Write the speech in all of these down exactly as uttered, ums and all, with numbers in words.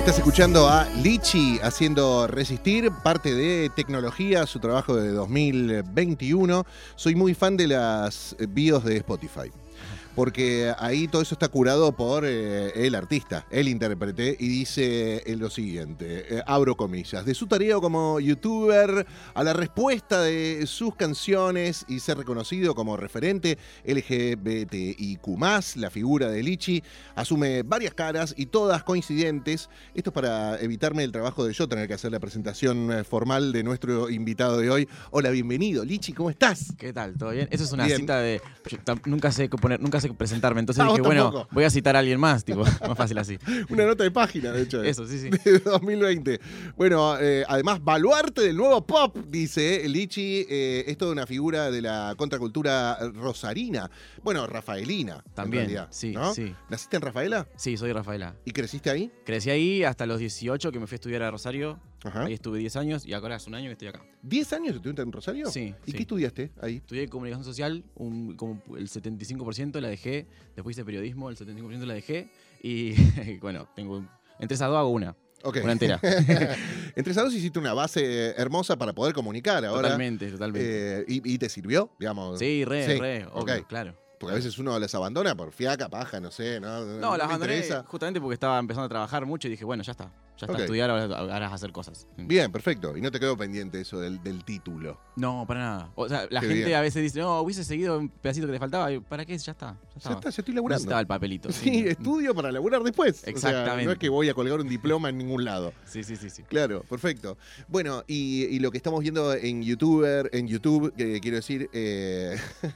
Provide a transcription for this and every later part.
Estás escuchando a Lichi haciendo Resistir, parte de tecnología, su trabajo de dos mil veintiuno. Soy muy fan de las bios de Spotify, porque ahí todo eso está curado por eh, el artista, el intérprete, y dice eh, lo siguiente, eh, abro comillas, de su tarea como youtuber a la respuesta de sus canciones y ser reconocido como referente L G B T I Q más, la figura de Lichi asume varias caras y todas coincidentes. Esto es para evitarme el trabajo de yo tener que hacer la presentación formal de nuestro invitado de hoy. Hola, bienvenido, Lichi, ¿cómo estás? ¿Qué tal? ¿Todo bien? Eso es una Bien. cita de... yo tam- nunca sé qué poner, nunca sé qué presentarme, entonces Ah, dije, vos bueno, tampoco. voy a citar a alguien más, tipo, más fácil así. Una nota de página, de hecho. Eso, sí, sí. De dos mil veinte. Bueno, eh, además, baluarte del nuevo pop, dice Lichi. Eh, es toda una figura de la contracultura rosarina. Bueno, rafaelina, También, en realidad, sí, ¿no? sí. ¿Naciste en Rafaela? Sí, soy Rafaela. ¿Y creciste ahí? Crecí ahí hasta los dieciocho, que me fui a estudiar a Rosario. Ajá. Ahí estuve diez años y ahora hace un año que estoy acá. ¿diez años estuviste en Rosario? Sí, ¿Y sí. qué estudiaste ahí? Estudié comunicación social, un, como el setenta y cinco por ciento la dejé. Después hice periodismo, el setenta y cinco por ciento la dejé. Y bueno, tengo entre esas dos hago una. Ok. Una entera. Entre esas dos hiciste una base hermosa para poder comunicar ahora. Totalmente, totalmente. Eh, y, ¿Y te sirvió? Digamos. Sí, re, Sí, re, ok. obvio, claro. Porque a veces uno las abandona por fiaca, paja, no sé, ¿no? No, me las abandoné interesa. justamente porque estaba empezando a trabajar mucho y dije, bueno, ya está. Ya está Ok. a estudiar, ahora, ahora vas a hacer cosas. Bien, perfecto. Y no te quedó pendiente eso del, del título. No, para nada. O sea, la Qué gente bien. a veces dice, no, hubiese seguido un pedacito que te faltaba. Y, ¿para qué? Ya está. Ya, Ya estaba. está, ya estoy No laburando. necesitaba el papelito. Sí, estudio para laburar después. O sea, Exactamente. no es que voy a colgar un diploma en ningún lado. Sí, sí, sí, sí. Claro, perfecto. Bueno, y, y lo que estamos viendo en YouTuber, en YouTube, que quiero decir, eh,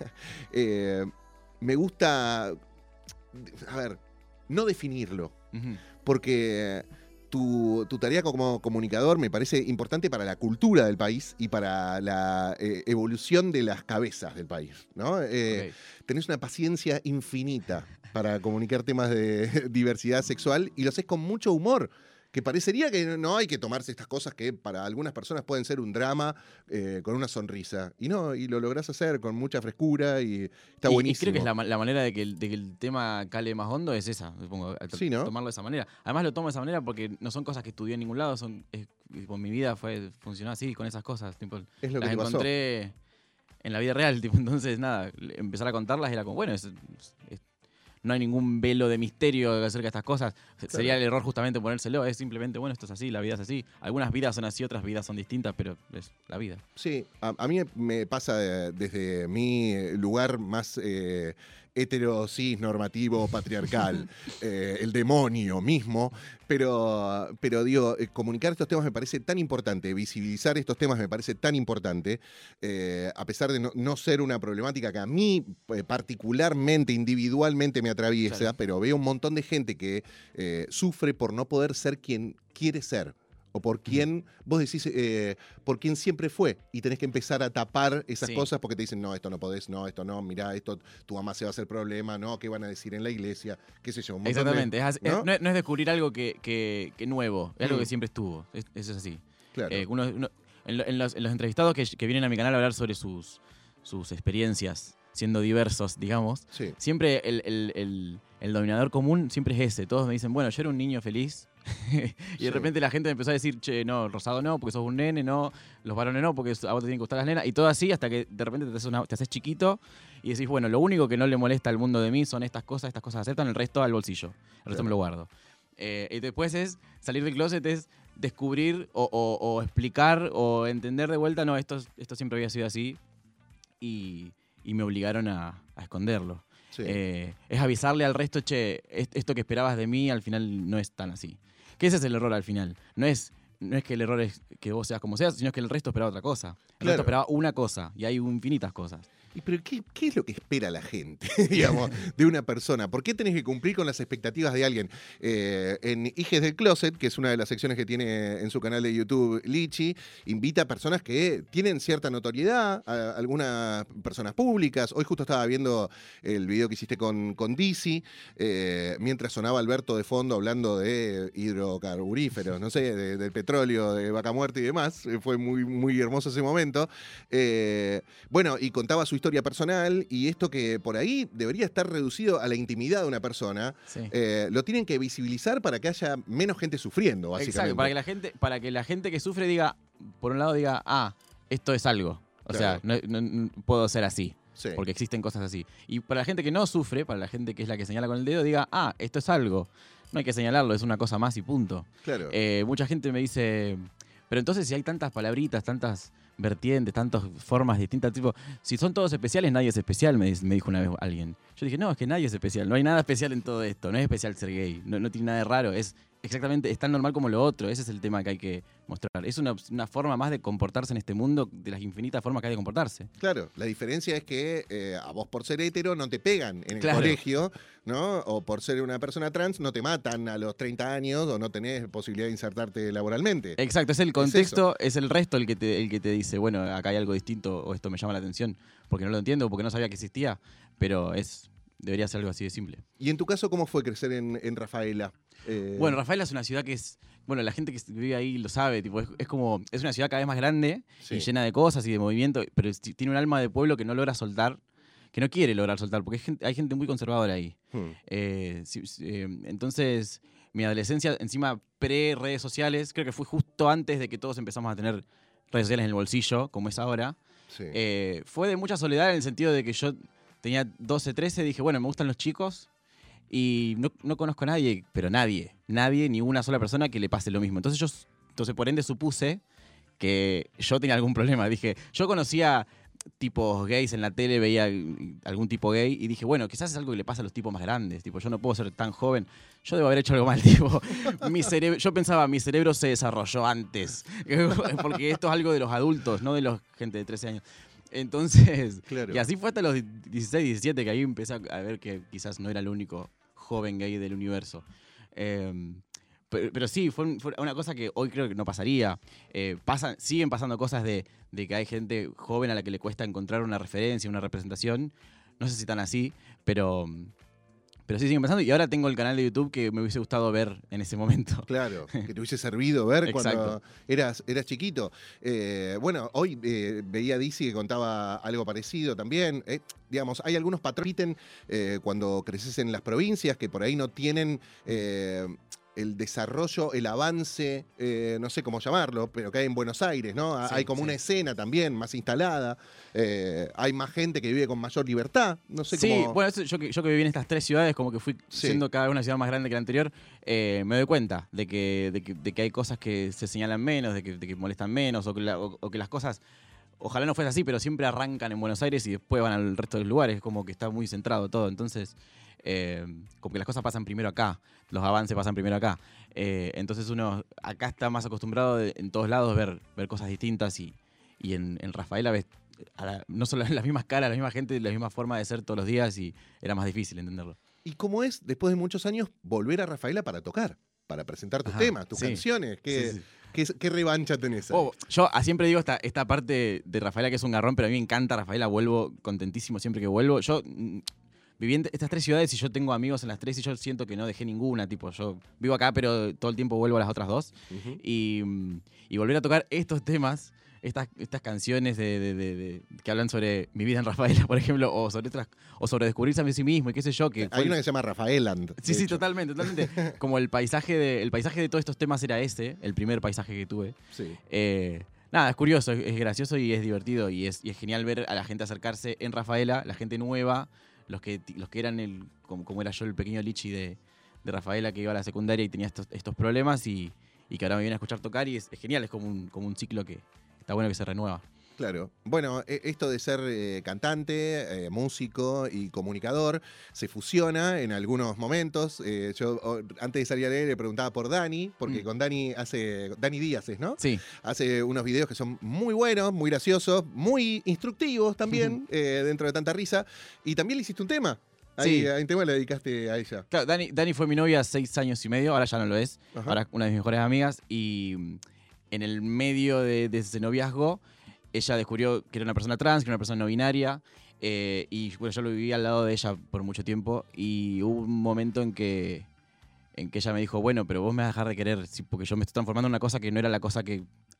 eh, me gusta, a ver, no definirlo, Ujú. porque tu, tu tarea como comunicador me parece importante para la cultura del país y para la eh, evolución de las cabezas del país, ¿no? Eh, Ok. Tenés una paciencia infinita para comunicar temas de diversidad sexual y lo haces con mucho humor, que parecería que no hay que tomarse estas cosas que para algunas personas pueden ser un drama eh, con una sonrisa. Y no, y lo lográs hacer con mucha frescura y está Y- buenísimo. Y creo que es la, ma- la manera de que, el, de que el tema cale más hondo es esa, supongo. a- Sí, ¿no? Tomarlo de esa manera. Además lo tomo de esa manera porque no son cosas que estudié en ningún lado, son es- tipo, mi vida fue funcionó así, con esas cosas. Tipo, Es lo que las te pasó. encontré en la vida real, tipo, entonces nada, empezar a contarlas era como, bueno, es- es- no hay ningún velo de misterio acerca de estas cosas. Sería el error justamente ponérselo, es simplemente, bueno, esto es así, la vida es así. Algunas vidas son así, otras vidas son distintas, pero es la vida. Sí, a, a mí me pasa eh, desde mi lugar más eh, hetero, cis, normativo, patriarcal, eh, el demonio mismo, pero, pero digo, eh, comunicar estos temas me parece tan importante, visibilizar estos temas me parece tan importante, eh, a pesar de no, no ser una problemática que a mí eh, particularmente, individualmente me atraviesa, Claro. pero veo un montón de gente que eh, sufre por no poder ser quien quiere ser. O por quien, vos decís, eh, por quien siempre fue. Y tenés que empezar a tapar esas Sí. cosas porque te dicen, no, esto no podés, no, esto no, mirá, esto, tu mamá se va a hacer problema, no, ¿qué van a decir en la iglesia? ¿Qué sé yo? Un montón de- Exactamente, es así- es- ¿no? no, es, no es descubrir algo que, que- que nuevo, es algo Mm. que siempre estuvo, es- eso es así. Claro. Eh, uno- uno- en, lo- en los, en los entrevistados que, que vienen a mi canal a hablar sobre sus, sus experiencias, siendo diversos, digamos, Sí. siempre el, el- el- el dominador común siempre es ese. Todos me dicen, bueno, yo era un niño feliz. y Sí. de repente la gente me empezó a decir, che, no, Rosado no, porque sos un nene, no, los varones no, porque a vos te tienen que gustar las nenas. Y todo así hasta que de repente te haces, una- te haces chiquito y decís, bueno, lo único que no le molesta al mundo de mí son estas cosas, estas cosas aceptan, el resto al bolsillo. El resto Claro. me lo guardo. Eh, y después es salir del closet, es descubrir o, o- o explicar o entender de vuelta, no, esto, esto siempre había sido así y, y me obligaron a, a esconderlo. Sí. Eh, es avisarle al resto, che, est- esto que esperabas de mí al final no es tan así. Que ese es el error al final. No es, no es que el error es que vos seas como seas, sino que el resto esperaba otra cosa. El Claro. resto esperaba una cosa y hay infinitas cosas. ¿Y pero qué, qué es lo que espera la gente, digamos, de una persona? ¿Por qué tenés que cumplir con las expectativas de alguien? Eh, en Hijes del Closet, que es una de las secciones que tiene en su canal de YouTube Lichi, invita a personas que tienen cierta notoriedad, a algunas personas públicas. Hoy justo estaba viendo el video que hiciste con, con Dizzy, eh, mientras sonaba Alberto de fondo hablando de hidrocarburíferos, no sé, de- del petróleo, de Vaca Muerta y demás. Eh, Fue muy, muy hermoso ese momento. Eh, bueno, y contaba su historia historia personal y esto que por ahí debería estar reducido a la intimidad de una persona, Sí. eh, lo tienen que visibilizar para que haya menos gente sufriendo, básicamente. Exacto, para que la gente, para que la gente que sufre diga, por un lado diga, ah, esto es algo. O Claro. sea, no, no- no puedo ser así. Sí. Porque existen cosas así. Y para la gente que no sufre, para la gente que es la que señala con el dedo, diga, ah, esto es algo. No hay que señalarlo, es una cosa más y punto. Claro. Eh, mucha gente me dice, pero entonces si hay tantas palabritas, tantas vertientes, tantas formas distintas, tipo, si son todos especiales, nadie es especial, me, me dijo una vez alguien. Yo dije, no, es que nadie es especial, no hay nada especial en todo esto, no es especial ser gay, no, no tiene nada de raro, es exactamente, es tan normal como lo otro, ese es el tema que hay que mostrar. Es una, una forma más de comportarse en este mundo, de las infinitas formas que hay de comportarse. Claro, la diferencia es que eh, a vos por ser hetero no te pegan en el Claro. colegio, ¿no? O por ser una persona trans no te matan a los treinta años o no tenés posibilidad de insertarte laboralmente. Exacto, es el Es contexto, es, el resto el que, te, el que te dice, bueno, acá hay algo distinto o esto me llama la atención, porque no lo entiendo o porque no sabía que existía, pero es debería ser algo así de simple. ¿Y en tu caso cómo fue crecer en, en Rafaela? Eh, Bueno, Rafaela es una ciudad que es, bueno, la gente que vive ahí lo sabe, tipo, es, es como, es una ciudad cada vez más grande sí. y llena de cosas y de movimiento, pero es- tiene un alma de pueblo que no logra soltar, que no quiere lograr soltar, porque hay gente, hay gente muy conservadora ahí. Hmm. Eh, sí, sí, eh, entonces, mi adolescencia, encima pre-redes sociales, creo que fue justo antes de que todos empezamos a tener redes sociales en el bolsillo, como es ahora. Sí. Eh, fue de mucha soledad en el sentido de que yo tenía doce, trece, dije, bueno, me gustan los chicos y no, no conozco a nadie, pero nadie, nadie, ni una sola persona que le pase lo mismo. Entonces yo, entonces por ende supuse que yo tenía algún problema. Dije, yo conocía tipos gays en la tele, veía algún tipo gay y dije, bueno, quizás es algo que le pasa a los tipos más grandes, tipo, yo no puedo ser tan joven, yo debo haber hecho algo mal, tipo, mi cerebro, yo pensaba, mi cerebro se desarrolló antes, porque esto es algo de los adultos, no de los gente de trece años. Entonces, Claro. y así fue hasta los dieciséis, diecisiete, que ahí empecé a ver que quizás no era el único joven gay del universo. Eh, pero, pero sí, fue, fue una cosa que hoy creo que no pasaría. Eh, pasan, siguen pasando cosas de, de que hay gente joven a la que le cuesta encontrar una referencia, una representación. No sé si tan así, pero, pero sí siguen pasando. Y ahora tengo el canal de YouTube que me hubiese gustado ver en ese momento. Claro, que te hubiese servido ver cuando Exacto. eras, eras chiquito. Eh, bueno, hoy eh, veía a Dizzy que contaba algo parecido también. Eh, digamos, hay algunos patrones eh, cuando creces en las provincias que por ahí no tienen eh, el desarrollo, el avance, eh, no sé cómo llamarlo, pero que hay en Buenos Aires, ¿no? Sí, hay como sí. una escena también más instalada. Eh, hay más gente que vive con mayor libertad. No sé Sí, cómo. bueno, eso, yo, que, yo que viví en estas tres ciudades, como que fui Sí. siendo cada vez una ciudad más grande que la anterior, eh, me doy cuenta de que, de, que, de que hay cosas que se señalan menos, de que, de que molestan menos, o que, la- o- o que las cosas, ojalá no fuese así, pero siempre arrancan en Buenos Aires y después van al resto de los lugares, es como que está muy centrado todo. Entonces, eh, como que las cosas pasan primero acá, los avances pasan primero acá. Eh, entonces uno acá está más acostumbrado de- en todos lados ver, ver cosas distintas y, y en, en Rafaela ves a la- no solo las mismas caras, la misma gente, la misma forma de ser todos los días y era más difícil entenderlo. ¿Y cómo es, después de muchos años, volver a Rafaela para tocar? Para presentar tus Ajá, temas, tus sí. canciones. ¿Qué, Sí, sí. qué, qué revancha tenés ahí? Oh, yo ah, siempre digo esta, esta parte de Rafaela que es un garrón, pero a mí me encanta Rafaela, vuelvo contentísimo siempre que vuelvo. Yo mm, viví en estas tres ciudades y yo tengo amigos en las tres y yo siento que no dejé ninguna, tipo, yo vivo acá pero todo el tiempo vuelvo a las otras dos. Ujú. Y, mm, y volver a tocar estos temas, estas, estas canciones de, de- de- de- que hablan sobre mi vida en Rafaela, por ejemplo, o sobre otras, o sobre descubrirse a sí mismo y qué sé yo. Que fue Hay el- una que se llama Rafaeland. Sí, de sí, hecho. totalmente, totalmente. Como el paisaje, de, el paisaje de todos estos temas era ese, el primer paisaje que tuve. Sí. Eh, nada, es curioso, es, es gracioso y es divertido y es, y es genial ver a la gente acercarse en Rafaela, la gente nueva, los que, los que eran el, como, como era yo, el pequeño lichi de, de Rafaela que iba a la secundaria y tenía estos, estos problemas y, y que ahora me viene a escuchar tocar y es, es genial, es como un, como un ciclo que está bueno que se renueva. Claro. Bueno, e- esto de ser eh, cantante, eh, músico y comunicador se fusiona en algunos momentos. Eh, yo o, antes de salir al aire le preguntaba por Dani, porque Mm. con Dani hace. Dani Díaz es, ¿no? Sí, Hace unos videos que son muy buenos, muy graciosos, muy instructivos también, eh, dentro de tanta risa. Y también le hiciste un tema. Ahí, Sí. hay un tema le dedicaste a ella. claro, Dani, Dani fue mi novia seis años y medio, ahora ya no lo es, Ajá. ahora es una de mis mejores amigas y mm, en el medio de, de ese noviazgo ella descubrió que era una persona trans, que era una persona no binaria eh, y bueno, yo lo viví al lado de ella por mucho tiempo y hubo un momento en que, en que ella me dijo, bueno, pero vos me vas a dejar de querer sí, porque yo me estoy transformando en una cosa que no era la cosa que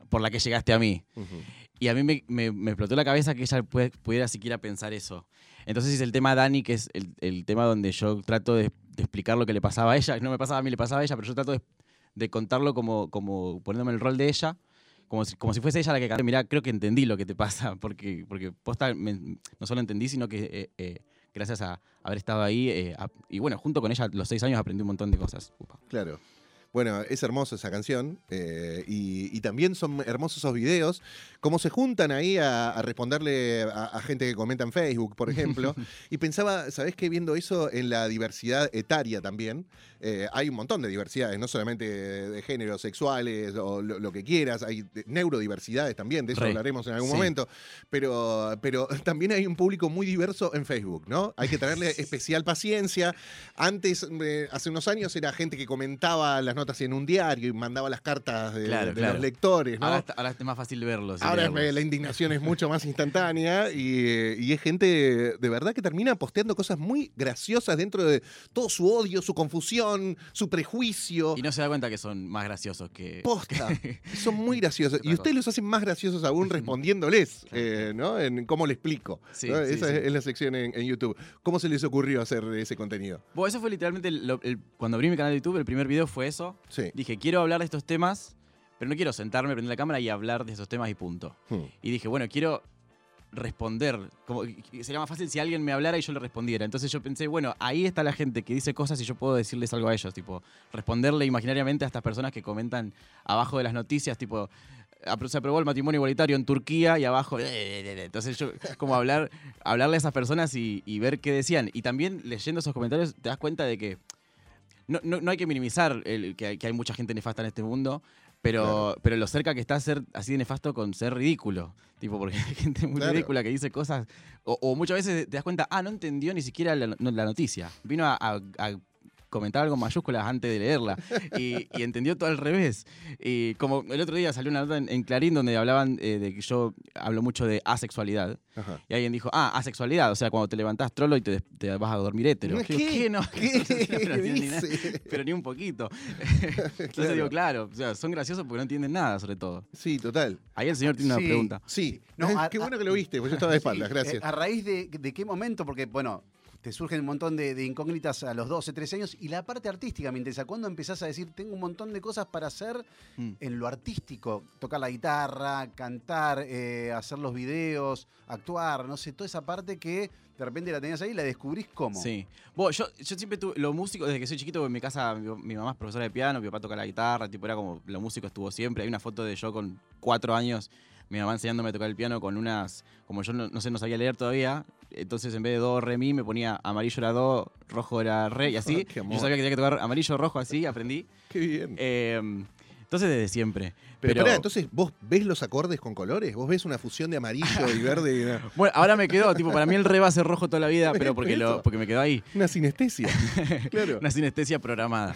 por la que llegaste a mí. Uh-huh. Y a mí me, me, me explotó la cabeza que ella puede, pudiera siquiera pensar eso. Entonces hice el tema Dani, que es el, el tema donde yo trato de, de explicar lo que le pasaba a ella. No me pasaba a mí, le pasaba a ella, pero yo trato de, de contarlo como, como poniéndome en el rol de ella, como si, como si fuese ella la que cantó. Mirá, creo que entendí lo que te pasa, porque, porque posta me, no solo entendí, sino que eh, eh, gracias a haber estado ahí, eh, a, y bueno, junto con ella los seis años aprendí un montón de cosas. Upa. Claro. Bueno, es hermosa esa canción eh, y, y también son hermosos esos videos, cómo se juntan ahí a, a responderle a, a gente que comenta en Facebook, por ejemplo. Y pensaba, ¿sabés qué? Viendo eso en la diversidad etaria también, eh, hay un montón de diversidades, no solamente de, de géneros sexuales o lo, lo que quieras, hay neurodiversidades también, de eso Re. hablaremos en algún Sí. momento, pero, pero también hay un público muy diverso en Facebook, ¿no? Hay que tenerle especial paciencia. Antes, eh, hace unos años, era gente que comentaba las notas en un diario y mandaba las cartas de, Claro, de claro. los lectores, ¿no? Ahora, está, ahora es más fácil verlos. y Ahora leerlos. eh, la indignación es mucho más instantánea y, y es gente de verdad que termina posteando cosas muy graciosas dentro de todo su odio, su confusión, su prejuicio. Y no se da cuenta que son más graciosos que... Posta. Son muy graciosos. Otra Y ustedes cosa. los hacen más graciosos aún respondiéndoles, eh, ¿no? En cómo le explico. Sí, ¿no? sí, Esa sí. es la sección en, en YouTube. ¿Cómo se les ocurrió hacer ese contenido? Bueno, eso fue literalmente, lo- el- cuando abrí mi canal de YouTube, el primer video fue eso. Sí. Dije, quiero hablar de estos temas, pero no quiero sentarme, prender la cámara y hablar de esos temas y punto. Hmm. Y dije, bueno, quiero responder. Como, sería más fácil si alguien me hablara y yo le respondiera. Entonces yo pensé, bueno, ahí está la gente que dice cosas y yo puedo decirles algo a ellos. Tipo, responderle imaginariamente a estas personas que comentan abajo de las noticias, tipo, "Apro- se aprobó el matrimonio igualitario en Turquía", y abajo... Entonces yo, como hablar, hablarle a esas personas y, y ver qué decían. Y también leyendo esos comentarios te das cuenta de que no, no, no hay que minimizar el, que, hay, que hay mucha gente nefasta en este mundo, pero, Claro. pero lo cerca que está a ser así de nefasto con ser ridículo. Tipo, porque hay gente muy Claro. ridícula que dice cosas. O, o muchas veces te das cuenta, ah, no entendió ni siquiera la, no- la noticia. Vino a, a- a comentar algo en mayúsculas antes de leerla. Y, y entendió todo al revés. Y como el otro día salió una nota en, en Clarín donde hablaban eh, de que yo hablo mucho de asexualidad. Ajá. Y alguien dijo, ah, asexualidad, o sea, cuando te levantás trolo y te, te vas a dormir hétero. ¿Qué? Digo, ¿Qué? No, ¿Qué no tiene ni nada, dice? pero ni un poquito. Entonces Claro. digo, claro, o sea, son graciosos porque no entienden nada, sobre todo. Sí, total. Ahí el señor tiene Sí. una pregunta. Sí. No, a- Qué bueno a- que lo viste, porque yo estaba de espaldas, Sí, gracias. eh, ¿A raíz de, de qué momento? Porque, bueno, te surgen un montón de, de incógnitas a los doce, trece años y la parte artística me interesa. ¿Cuándo empezás a decir, tengo un montón de cosas para hacer Mm. en lo artístico? Tocar la guitarra, cantar, eh, hacer los videos, actuar, no sé, toda esa parte que de repente la tenías ahí y la descubrís cómo. Sí. Bueno, yo, yo siempre tuve lo músico, desde que soy chiquito, en mi casa, mi, mi mamá es profesora de piano, mi papá toca la guitarra, tipo, era como, lo músico estuvo siempre. Hay una foto de yo con cuatro años, mi mamá enseñándome a tocar el piano con unas, como yo no, no sé, no sabía leer todavía, entonces en vez de do, re, mi, me ponía amarillo era do, rojo era re, y así. Qué amor. Yo sabía que tenía que tocar amarillo, rojo, así, aprendí. Qué bien. Eh, entonces desde siempre. pero Pero, espera, entonces, ¿vos ves los acordes con colores? ¿Vos ves una fusión de amarillo y verde? Y una, bueno, ahora me quedó, tipo, para mí el re va a ser rojo toda la vida, pero porque, lo, Eso. porque me quedó ahí. una sinestesia. Claro. Una sinestesia programada.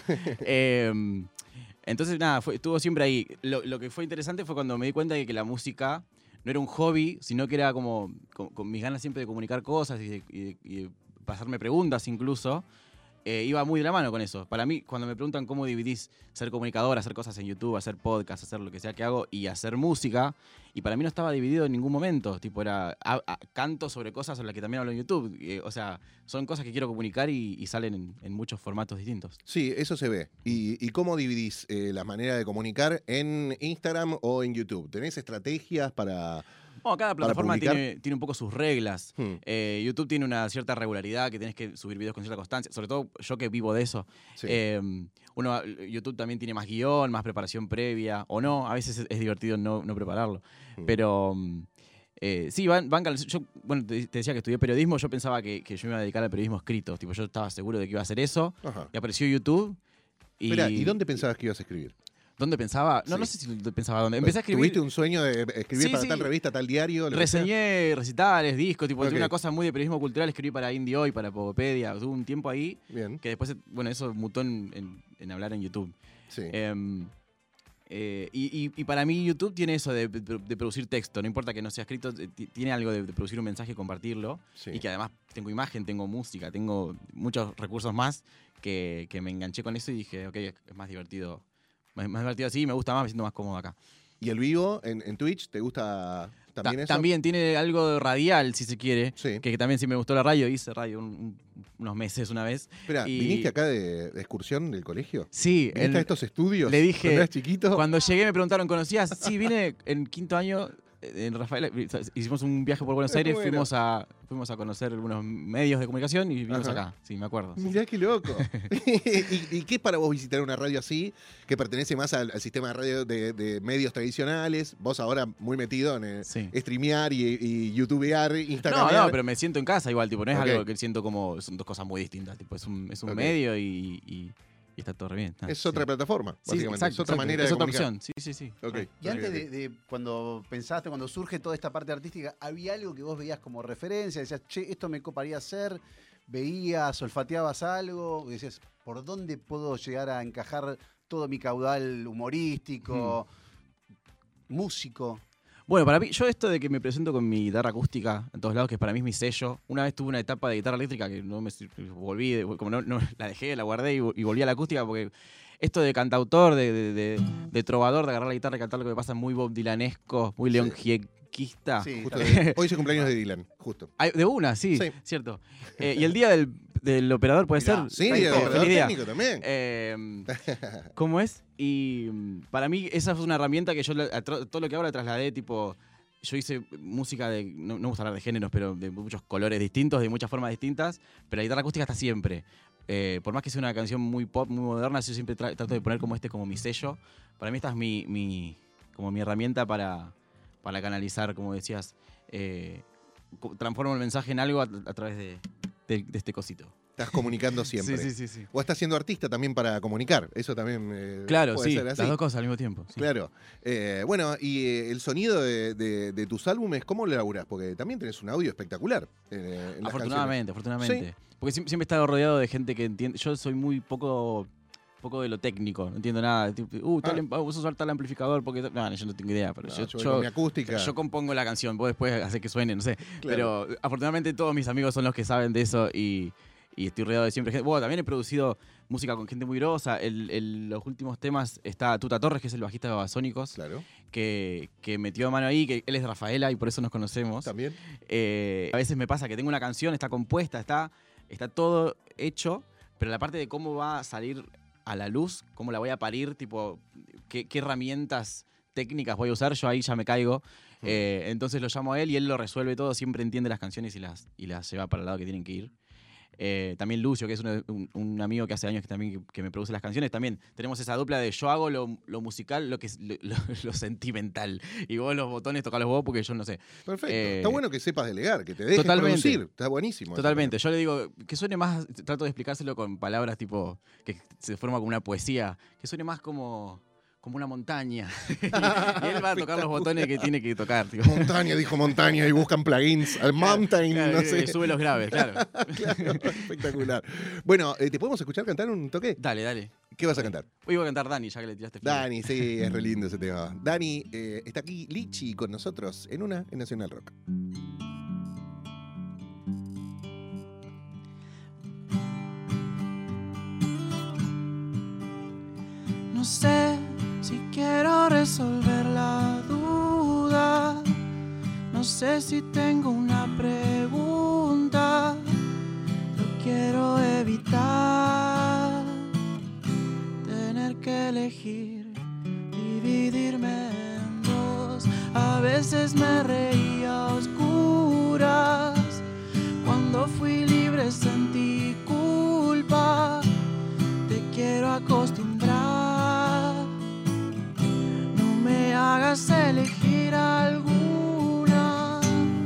Eh, entonces, nada, fue- estuvo siempre ahí. Lo, lo que fue interesante fue cuando me di cuenta de que la música no era un hobby, sino que era como con, con mis ganas siempre de comunicar cosas y de, y de- y de pasarme preguntas incluso. Eh, iba muy de la mano con eso. Para mí, cuando me preguntan cómo dividís ser comunicador, hacer cosas en YouTube, hacer podcast, hacer lo que sea que hago y hacer música, y para mí no estaba dividido en ningún momento. Tipo, era a- a- canto sobre cosas sobre las que también hablo en YouTube. Eh, o sea, son cosas que quiero comunicar y, y salen en, en muchos formatos distintos. Sí, eso se ve. ¿Y, y cómo dividís eh, la manera de comunicar en Instagram o en YouTube? ¿Tenés estrategias para...? Bueno, cada plataforma publicar? tiene, tiene un poco sus reglas. Hmm, Eh, YouTube tiene una cierta regularidad, que tenés que subir videos con cierta constancia, sobre todo yo que vivo de eso. sí. Eh, uno, YouTube también tiene más guión, más preparación previa, o no, a veces es, es divertido no, no prepararlo. Hmm. Pero mm, eh, sí, van, van cal- yo, bueno, te, te decía que estudié periodismo, yo pensaba que, que yo me iba a dedicar al periodismo escrito, tipo, yo estaba seguro de que iba a hacer eso, Ajá. y apareció YouTube. Y, Esperá, ¿y dónde pensabas que ibas a escribir? ¿Dónde pensaba? No, Sí. no sé si pensaba dónde. Empecé a escribir. ¿Tuviste un sueño de escribir Sí, para sí. tal revista, tal diario? lo que sea? Reseñé recitales, discos, tipo, Ok. tuve una cosa muy de periodismo cultural, escribí para Indie Hoy, para Pogopedia, tuve un tiempo ahí Bien, que después, bueno, eso mutó en, en- en hablar en YouTube. sí. Em, eh, y, y- y para mí YouTube tiene eso de, de- de producir texto, no importa que no sea escrito, eh, ti- tiene algo de, de producir un mensaje y compartirlo. sí. Y que además tengo imagen, tengo música, tengo muchos recursos más que, que me enganché con eso y dije, ok, es más divertido. Más, más divertido así, me gusta más, me siento más cómodo acá. ¿Y el vivo en, en Twitch te gusta también Ta- eso? También tiene algo radial, si se quiere. Sí. Que, que también sí me gustó la radio. Hice radio un- un- unos meses una vez. Espera, y- ¿viniste acá de, de excursión del colegio? Sí. ¿Viniste el- a estos estudios? le dije- cuando eras chiquito? Cuando llegué me preguntaron, ¿conocías? Sí, vine en quinto año. En Rafaela, hicimos un viaje por Buenos Es Aires, bueno. fuimos a, fuimos a conocer algunos medios de comunicación y vinimos Ajá. acá. Sí, me acuerdo. sí. Mirá qué loco. ¿Y, y qué es para vos visitar una radio así, que pertenece más al, al sistema de radio de, de medios tradicionales? Vos ahora muy metido en eh, Sí. streamear y, y youtubear, No, instagramear. no, pero me siento en casa igual, tipo, no es Ok. algo que siento como, son dos cosas muy distintas, tipo, es un, es un Ok. medio y, y- y está todo re bien. Ah, Es sí. otra plataforma, Sí, básicamente. exacto, es otra exacto. manera es de otra comunicar. opción, sí, sí, sí. Ok. Y ok, antes ok. de, de cuando pensaste, cuando surge toda esta parte artística, ¿había algo que vos veías como referencia? Decías, che, esto me coparía hacer. ¿Veías, olfateabas algo? Y decías, ¿por dónde puedo llegar a encajar todo mi caudal humorístico, músico? Bueno, para mí, yo esto de que me presento con mi guitarra acústica en todos lados, que para mí es mi sello. Una vez tuve una etapa de guitarra eléctrica que no me sir- volví, de- como no, no- la dejé, la guardé y, vo- y volví a la acústica porque esto de cantautor, de, de- de- de trovador, de agarrar la guitarra y cantar lo que me pasa es muy Bob Dylanesco, muy León Giequista. Sí, Justo está de- hoy es el cumpleaños de Dylan, justo. Ay, de una, sí, Sí. cierto. Eh, y el día del, del operador puede Mirá, ser. Sí, Ahí el está, operador feliz día. técnico también. Eh, ¿Cómo es? Y mm, para mí esa fue una herramienta que yo la- a tro- todo lo que hago la trasladé, tipo, yo hice música de, no, no me gusta hablar de géneros, pero de muchos colores distintos, de muchas formas distintas, pero la guitarra acústica está siempre. Eh, por más que sea una canción muy pop, muy moderna, yo siempre tra- trato de poner como este como mi sello. Para mí esta es mi, mi como mi herramienta para, para canalizar, como decías, eh, co- transformo el mensaje en algo a, a través de, de- de este cosito. Estás comunicando siempre. Sí, sí, sí, sí. O estás siendo artista también para comunicar. Eso también eh, Claro, puede sí, ser las así. dos cosas al mismo tiempo. sí. Claro. Eh, bueno, y eh, el sonido de, de- de tus álbumes, ¿cómo lo laburás? Porque también tenés un audio espectacular. eh, en las Afortunadamente, afortunadamente. Porque siempre, siempre he estado rodeado de gente que entiende. Yo soy muy poco poco de lo técnico, no entiendo nada. Tipo, uh, tal, Ah. am- vamos a usar tal amplificador porque. No, yo no tengo idea, pero canciones. yo, No, yo voy yo- con mi acústica. yo compongo la canción, vos después hacer que suene, no sé. Claro. Pero afortunadamente todos mis amigos son los que saben de eso y, y estoy rodeado de siempre gente. Bueno, también he producido música con gente muy grosa. El, el- los últimos temas está Tuta Torres, que es el bajista de Babasónicos, Claro, que, que metió mano ahí, que él es de Rafaela y por eso nos conocemos. también. Eh, a veces me pasa que tengo una canción, está compuesta, está, está todo hecho, pero la parte de cómo va a salir a la luz, cómo la voy a parir, tipo, qué, qué herramientas técnicas voy a usar, yo ahí ya me caigo. Eh, entonces lo llamo a él y él lo resuelve todo, siempre entiende las canciones y las, y las lleva para el lado que tienen que ir. Eh, también Lucio, que es uno- un, un amigo que hace años que también que, que me produce las canciones, también tenemos esa dupla de yo hago lo, lo musical, lo que es lo, lo- lo sentimental. Y vos los botones tocá los vos porque yo no sé. Perfecto. Eh, Está bueno que sepas delegar, que te dejes totalmente. producir. Está buenísimo. eso Totalmente. Yo le digo que suene más, trato de explicárselo con palabras tipo, que se forma como una poesía, que suene más como, como una montaña. y él va a tocar los botones que tiene que tocar. tipo. también. Montaña, dijo montaña, y buscan plugins. Al mountain, Claro, no y- sé. y sube los graves, claro. Claro, espectacular. Bueno, eh, ¿te podemos escuchar cantar un toque? Dale, dale. ¿Qué vas a cantar? Hoy voy a cantar Dani, ya que le tiraste flores. Dani, sí, es re lindo ese tema. Dani, eh, está aquí Lichi con nosotros en una en Nacional Rock. No sé si quiero resolver la duda. No sé si tengo una pregunta. Lo quiero evitar. Tener que elegir, dividirme en dos. A veces me reía a oscuras. Cuando fui libre sentí culpa. Te quiero acostumbrar. No me hagas elegir alguna.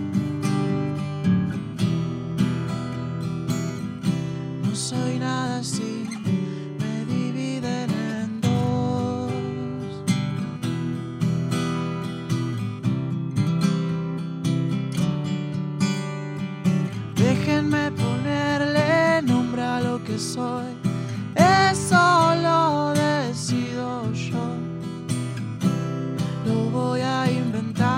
No soy nada así. Me dividen en dos. Déjenme ponerle nombre a lo que soy. Eso lo decido yo. Lo voy a inventar.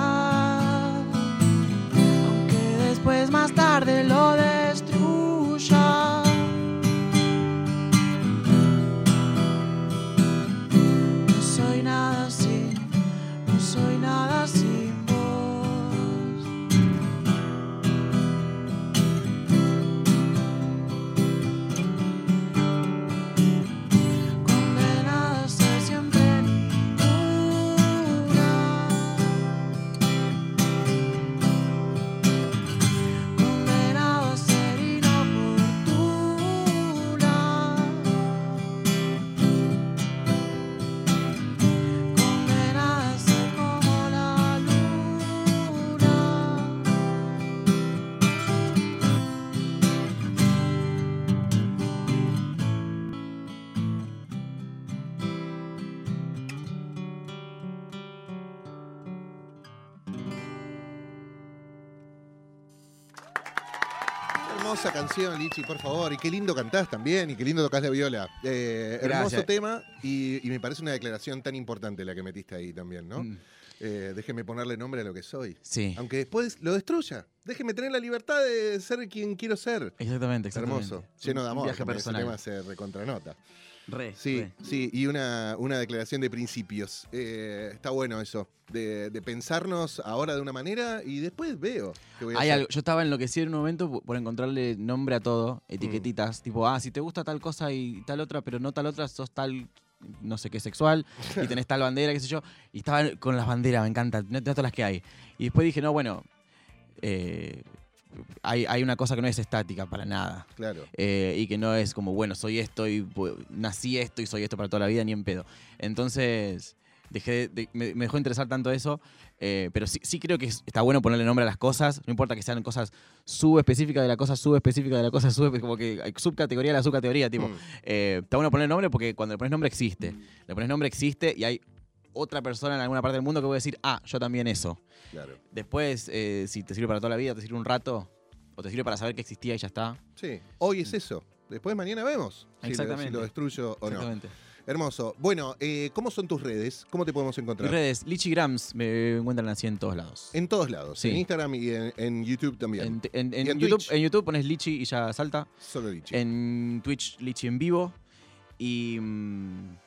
hermosa canción, Lichi, por favor. Y qué lindo cantás también, y qué lindo tocás la viola. Eh, hermoso Gracias. tema, y, y me parece una declaración tan importante la que metiste ahí también, ¿no? Mm. Eh, déjeme ponerle nombre a lo que soy. Sí. Aunque después lo destruya. Déjeme tener la libertad de ser quien quiero ser. Exactamente, exactamente. Hermoso. Es Lleno un de amor. viaje También, ese personal. tema se recontranota. Re, Sí, re. sí, y una, una declaración de principios. Eh, está bueno eso, de, de pensarnos ahora de una manera y después veo qué voy a Hay hacer. algo, yo estaba enloquecido en un momento por- por encontrarle nombre a todo, etiquetitas, tipo, ah, si te gusta tal cosa y tal otra, pero no tal otra, sos tal, no sé qué, sexual, y tenés tal bandera, qué sé yo. Y estaba con las banderas, me encanta, no todas las que hay. Y después dije, no, bueno, eh, hay, hay una cosa que no es estática para nada. Claro. Eh, y que no es como, bueno, soy esto y pues, nací esto y soy esto para toda la vida, ni en pedo. Entonces, dejé de- de- me, me dejó interesar tanto eso, eh, pero sí, sí creo que es- está bueno ponerle nombre a las cosas, no importa que sean cosas subespecíficas de la cosa, subespecífica de la cosa, sub, como que hay subcategoría de la subcategoría, tipo, Mm. eh, está bueno poner nombre porque cuando le pones nombre existe. Le pones nombre existe y hay otra persona en alguna parte del mundo que puede decir, ah, yo también eso. Claro. Después, eh, si te sirve para toda la vida, te sirve un rato, o te sirve para saber que existía y ya está. Sí, hoy es eso. Después mañana vemos si lo, Exactamente. si lo destruyo o no. Exactamente. Hermoso. Bueno, eh, ¿cómo son tus redes? ¿Cómo te podemos encontrar? Mis redes, Lichigrams, me encuentran así en todos lados. En todos lados. Sí. En Instagram y en, en YouTube también. En, en- en ¿Y en YouTube, Twitch? en YouTube pones Lichi y ya salta. Solo Lichi. En Twitch, Lichi en vivo. Y. mm,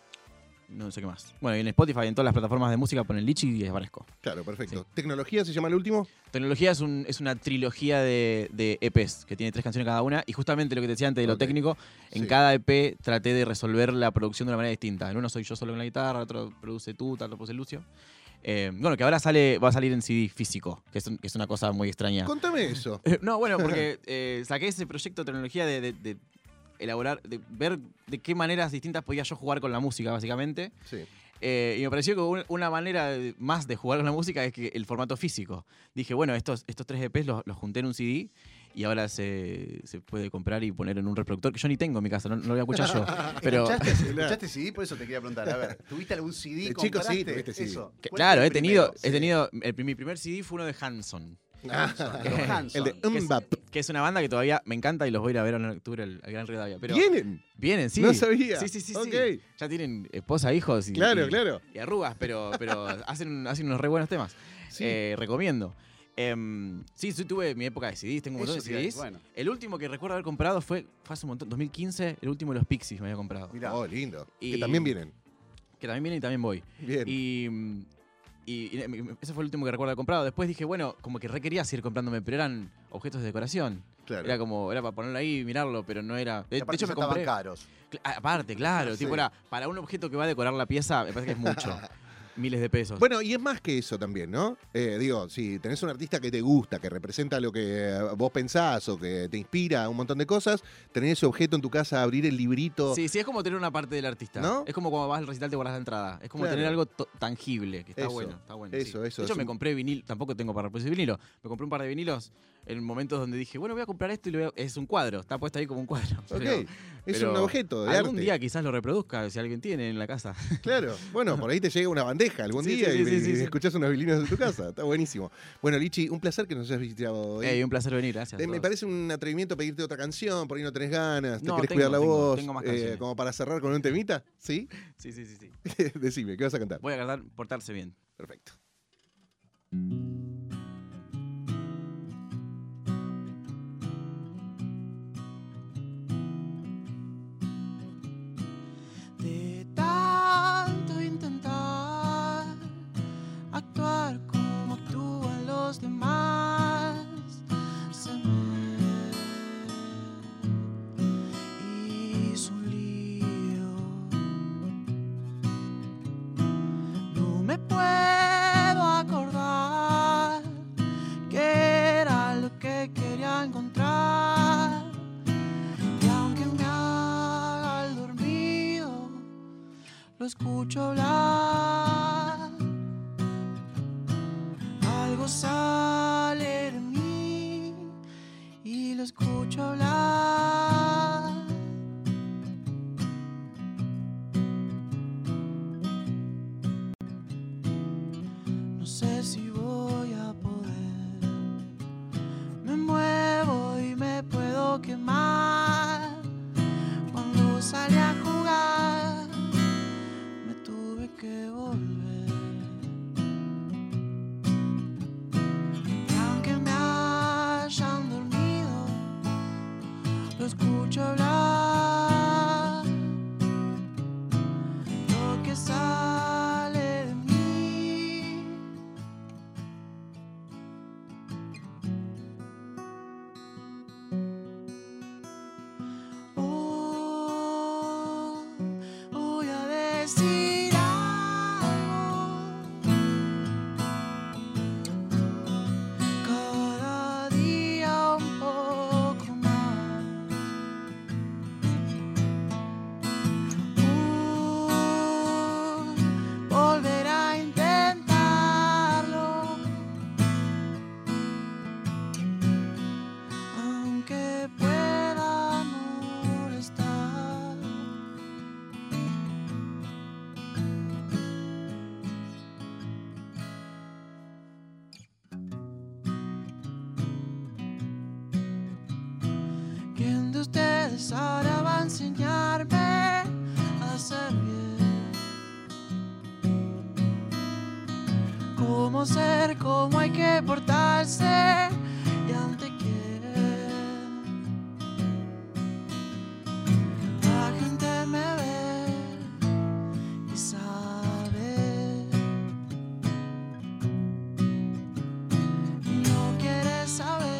no sé qué más. Bueno, y en Spotify, en todas las plataformas de música, ponen Lichi y aparezco. Claro, perfecto. Sí. ¿Tecnología se llama el último? Tecnología es, un, es una trilogía de, de E Pes que tiene tres canciones cada una. Y justamente lo que te decía antes de lo Ok. técnico, en Sí. cada E P traté de resolver la producción de una manera distinta. En uno soy yo solo con la guitarra, otro produce tú, otro produce Lucio. Eh, bueno, que ahora sale, va a salir en C D físico, que es, un- que es una cosa muy extraña. Contame eso. Eh, No, bueno, porque eh, saqué ese proyecto de tecnología de, de- de elaborar, de ver de qué maneras distintas podía yo jugar con la música, básicamente. Sí. Eh, y me pareció que un- una manera de- más de jugar con la música es que el formato físico. Dije, bueno, estos, estos tres E Pes los, los junté en un C D y ahora se, se puede comprar y poner en un reproductor que yo ni tengo en mi casa, no, no lo voy a escuchar yo. Pero, ¿Escuchaste, ¿Escuchaste C D? Por eso te quería preguntar. A ver, ¿tuviste algún C D? De chico sí, ¿Compraste? tuviste C D. Eso. que- ¿Cuál claro, fue he el tenido, primero? he Sí. tenido, el, mi primer C D fue uno de Hanson. Hanson, de los El Hanson. de Que es, Mbap. que es una banda que todavía me encanta y los voy a ir a ver en octubre al, al Gran Río Davia. Pero ¿Vienen? vienen, sí. No sabía. Sí, sí, sí, Ok. sí. Ya tienen esposa, hijos y, Claro, y- claro. y arrugas, pero, pero hacen, hacen unos re buenos temas. Sí. Eh, recomiendo. Em, sí, sí, tuve mi época de C Ds, tengo un montón Eso de te iba a C Ds. decir, bueno. El último que recuerdo haber comprado fue, fue hace un montón, dos mil quince, el último de los Pixies me había comprado. Mirá. Oh, lindo. Y- Que también vienen. Que también viene y también voy. Bien. Y, mm, y- y me- ese fue el último que recuerdo haber comprado. Después dije, bueno, como que requería seguir comprándome, pero eran objetos de decoración. Claro. Era como, era para ponerlo ahí y mirarlo, pero no era. De, Y de aparte hecho, ya me estaban compré. caros. Cl- a- Aparte, claro. Sí. Tipo, era para un objeto que va a decorar la pieza, me parece que es mucho. Miles de pesos. Bueno, y es más que eso también, ¿no? Eh, digo, si tenés un artista que te gusta, que representa lo que eh, vos pensás o que te inspira un montón de cosas, tener ese objeto en tu casa, abrir el librito. Sí, sí, es como tener una parte del artista. ¿No? Es como cuando vas al recital te guardas la entrada. Es como Claro. tener algo to- tangible, que está Eso, bueno. Está bueno eso, sí. eso, De hecho, es me un- compré vinil, tampoco tengo para reproducir vinilo. Me compré un par de vinilos en momentos donde dije, bueno, voy a comprar esto y lo voy a- es un cuadro. Está puesto ahí como un cuadro. Ok, Pero- es pero un objeto de algún arte. día quizás lo reproduzca, si alguien tiene en la casa. Claro, bueno, por ahí te llega una bandeja algún Sí, día sí, y, sí, sí, y sí. escuchás unos vilinos de tu casa. Está buenísimo. Bueno, Lichi, un placer que nos hayas visitado hoy. Ey, un placer venir, gracias. a Eh, me todos. parece un atrevimiento pedirte otra canción, por ahí no tenés ganas, te No, querés tengo, cuidar la tengo, voz, tengo más eh, canciones. como para cerrar con un temita, ¿sí? Sí, sí, sí, sí. Decime, ¿qué vas a cantar? Voy a cantar Portarse Bien. Perfecto. De tanto intentar actuar como actúan los demás, se me hizo un lío. No me puedo acordar qué era lo que quería encontrar. Y aunque me haga el dormido, lo escucho hablar. Algo sale de mí y lo escucho hablar. No sé si voy a poder. Me muevo y me puedo de ustedes ahora va a enseñarme a hacer bien. Cómo ser, cómo hay que portarse y ante quién. La gente me ve y sabe. Y no quiere saber.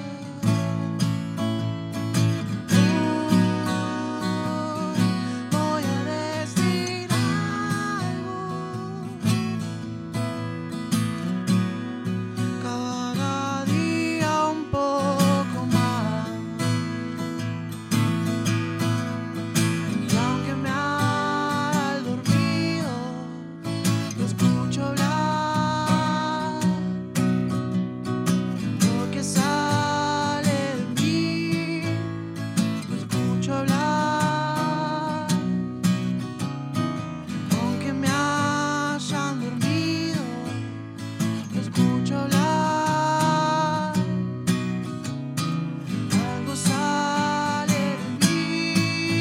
Voy a decir algo. Cada día un poco más. Y aunque me haga el dormido, lo escucho hablar. Lo que sale de mí, lo escucho hablar. Aunque me hayan dormido, lo escucho hablar. Algo sale de mí.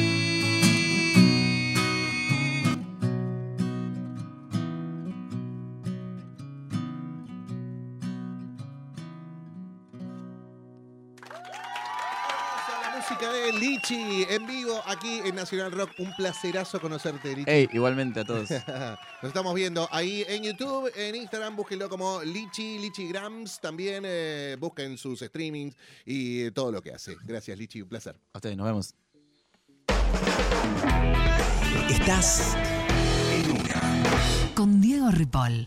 La música de Lichi en vivo aquí en Nacional Rock. Un placerazo conocerte, Lichi. Ey, igualmente a todos. Nos estamos viendo ahí en YouTube, en Instagram, búsquenlo como Lichi, Lichi Grams. También eh, busquen sus streamings y todo lo que hace. Gracias, Lichi, un placer. A ustedes, nos vemos. Estás en una. Con Diego Ripoll.